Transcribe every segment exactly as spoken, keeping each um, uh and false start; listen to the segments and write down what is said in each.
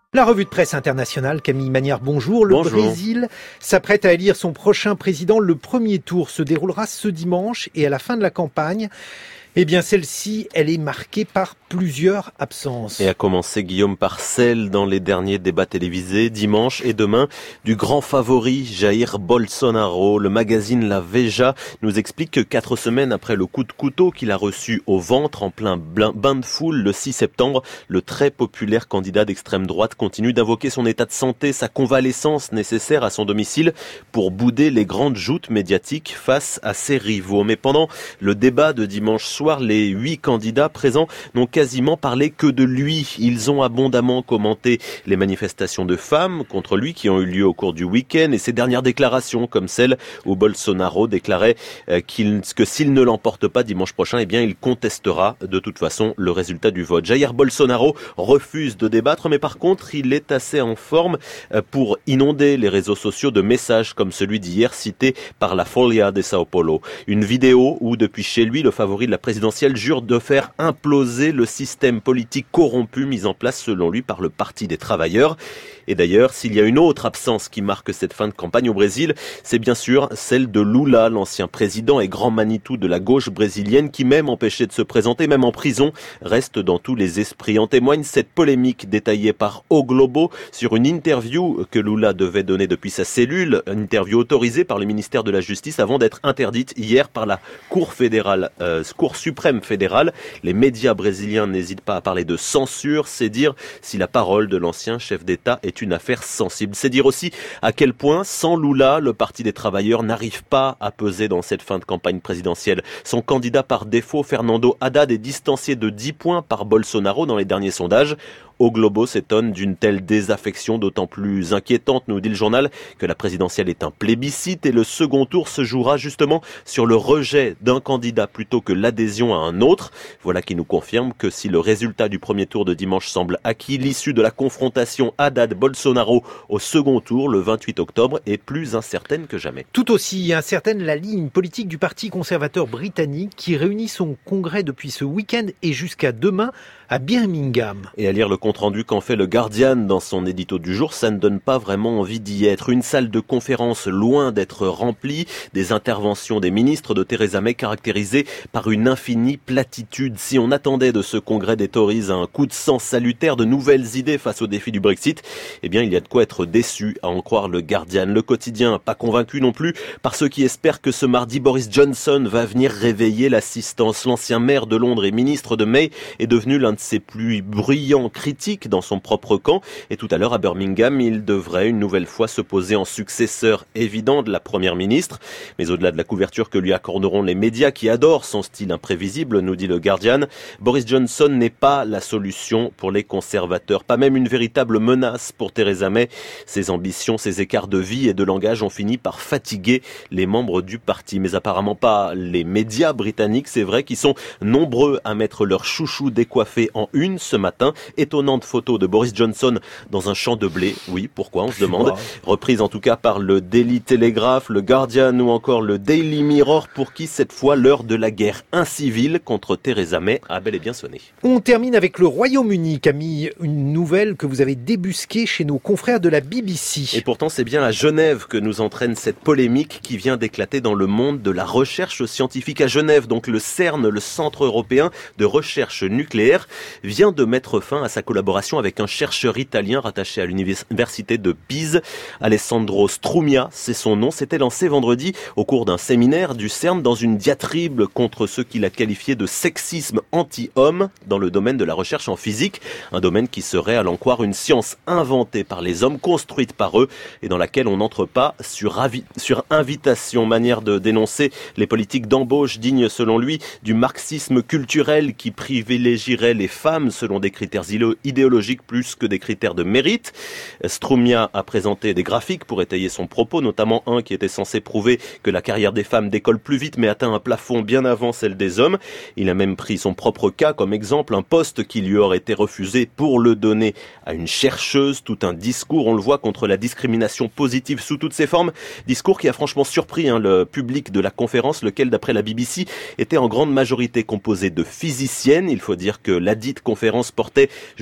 La revue de presse internationale, Camille Magnard, bonjour. Le bonjour. Brésil s'apprête à élire son prochain président. Le premier tour se déroulera ce dimanche et à la fin de la campagne, eh bien celle-ci, elle est marquée par plusieurs absences. Et à commencer, Guillaume, par celle dans les derniers débats télévisés, dimanche et demain, du grand favori Jair Bolsonaro. Le magazine La Veja nous explique que quatre semaines après le coup de couteau qu'il a reçu au ventre en plein bain de foule le six septembre, le très populaire candidat d'extrême droite continue d'invoquer son état de santé, sa convalescence nécessaire à son domicile pour bouder les grandes joutes médiatiques face à ses rivaux. Mais pendant le débat de dimanche soir, les huit candidats présents n'ont quasiment parlé que de lui. Ils ont abondamment commenté les manifestations de femmes contre lui qui ont eu lieu au cours du week-end et ses dernières déclarations, comme celle où Bolsonaro déclarait qu'il, que s'il ne l'emporte pas dimanche prochain, eh bien il contestera de toute façon le résultat du vote. Jair Bolsonaro refuse de débattre, mais par contre, il est assez en forme pour inonder les réseaux sociaux de messages comme celui d'hier cité par la Folha de Sao Paulo. Une vidéo où, depuis chez lui, le favori de la présidentielle jure de faire imploser le système politique corrompu mis en place selon lui par le Parti des travailleurs. Et d'ailleurs, s'il y a une autre absence qui marque cette fin de campagne au Brésil, c'est bien sûr celle de Lula, l'ancien président et grand Manitou de la gauche brésilienne qui, même empêché de se présenter, même en prison, reste dans tous les esprits. En témoigne cette polémique détaillée par O Globo sur une interview que Lula devait donner depuis sa cellule, une interview autorisée par le ministère de la Justice avant d'être interdite hier par la Cour fédérale, euh, Cour suprême fédérale. Les médias brésiliens n'hésitent pas à parler de censure, c'est dire si la parole de l'ancien chef d'État est une affaire sensible. C'est dire aussi à quel point, sans Lula, le Parti des travailleurs n'arrive pas à peser dans cette fin de campagne présidentielle. Son candidat par défaut, Fernando Haddad, est distancié de dix points par Bolsonaro dans les derniers sondages. O Globo s'étonne d'une telle désaffection, d'autant plus inquiétante, nous dit le journal, que la présidentielle est un plébiscite et le second tour se jouera justement sur le rejet d'un candidat plutôt que l'adhésion à un autre. Voilà qui nous confirme que si le résultat du premier tour de dimanche semble acquis, l'issue de la confrontation Haddad-Bolsonaro au second tour, le vingt-huit octobre, est plus incertaine que jamais. Tout aussi incertaine la ligne politique du Parti conservateur britannique qui réunit son congrès depuis ce week-end et jusqu'à demain à Birmingham. Et à lire le compte-rendu qu'en fait le Guardian dans son édito du jour, ça ne donne pas vraiment envie d'y être. Une salle de conférence loin d'être remplie, des interventions des ministres de Theresa May caractérisées par une infinie platitude. Si on attendait de ce congrès des Tories un coup de sang salutaire, de nouvelles idées face au défi du Brexit, eh bien il y a de quoi être déçu, à en croire le Guardian. Le quotidien, pas convaincu non plus par ceux qui espèrent que ce mardi Boris Johnson va venir réveiller l'assistance. L'ancien maire de Londres et ministre de May est devenu l'un de ses plus bruyants critiques dans son propre camp. Et tout à l'heure à Birmingham, il devrait une nouvelle fois se poser en successeur évident de la première ministre. Mais au-delà de la couverture que lui accorderont les médias qui adorent son style imprévisible, nous dit le Guardian, Boris Johnson n'est pas la solution pour les conservateurs, pas même une véritable menace pour Theresa May. Ses ambitions, ses écarts de vie et de langage ont fini par fatiguer les membres du parti. Mais apparemment pas les médias britanniques, c'est vrai, qui sont nombreux à mettre leur chouchou décoiffé en une ce matin. Étonnante photo de Boris Johnson dans un champ de blé. Oui, pourquoi, on se demande. Reprise en tout cas par le Daily Telegraph, le Guardian ou encore le Daily Mirror, pour qui cette fois l'heure de la guerre incivile contre Theresa May a bel et bien sonné. On termine avec le Royaume-Uni, Camille, une nouvelle que vous avez débusquée chez nos confrères de la B B C. Et pourtant c'est bien à Genève que nous entraîne cette polémique qui vient d'éclater dans le monde de la recherche scientifique. À Genève, donc le CERN, le Centre européen de recherche nucléaire, vient de mettre fin à sa collaboration avec un chercheur italien rattaché à l'université de Pise. Alessandro Strumia, c'est son nom, s'était lancé vendredi au cours d'un séminaire du CERN dans une diatribe contre ce qu'il a qualifié de sexisme anti-homme dans le domaine de la recherche en physique, un domaine qui serait à l'en croire une science inventée par les hommes, construite par eux et dans laquelle on n'entre pas sur, avi- sur invitation. Manière de dénoncer les politiques d'embauche dignes selon lui du marxisme culturel qui privilégierait les femmes selon des critères idéologiques plus que des critères de mérite. Strumia a présenté des graphiques pour étayer son propos, notamment un qui était censé prouver que la carrière des femmes décolle plus vite mais atteint un plafond bien avant celle des hommes. Il a même pris son propre cas comme exemple, un poste qui lui aurait été refusé pour le donner à une chercheuse. Tout un discours, on le voit, contre la discrimination positive sous toutes ses formes. Discours qui a franchement surpris hein, le public de la conférence, lequel, d'après la B B C, était en grande majorité composé de physiciennes. Il faut dire que la dite conférence portait juste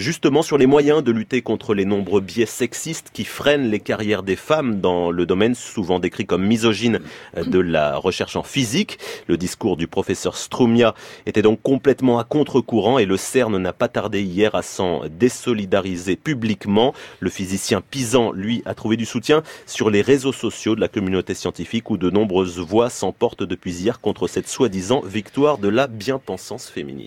justement sur les moyens de lutter contre les nombreux biais sexistes qui freinent les carrières des femmes dans le domaine souvent décrit comme misogyne de la recherche en physique. Le discours du professeur Strumia était donc complètement à contre-courant et le CERN n'a pas tardé hier à s'en désolidariser publiquement. Le physicien Pisan, lui, a trouvé du soutien sur les réseaux sociaux de la communauté scientifique où de nombreuses voix s'emportent depuis hier contre cette soi-disant victoire de la bien-pensance féminine.